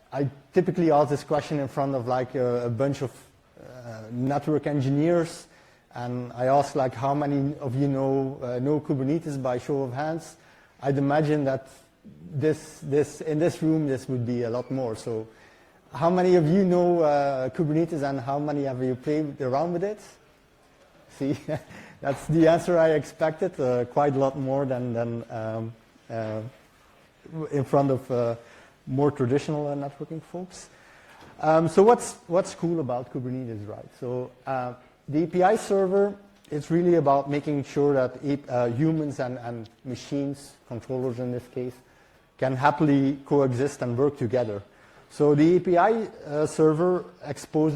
I typically ask this question in front of like a bunch of network engineers, and I ask like, how many of you know Kubernetes by show of hands? I'd imagine that in this room this would be a lot more. So how many of you know Kubernetes, and how many have you played around with it? See, that's the answer I expected, quite a lot more than in front of more traditional networking folks. So what's cool about Kubernetes, right? So the API server is really about making sure that humans and machines, controllers in this case, can happily coexist and work together. So the API server exposes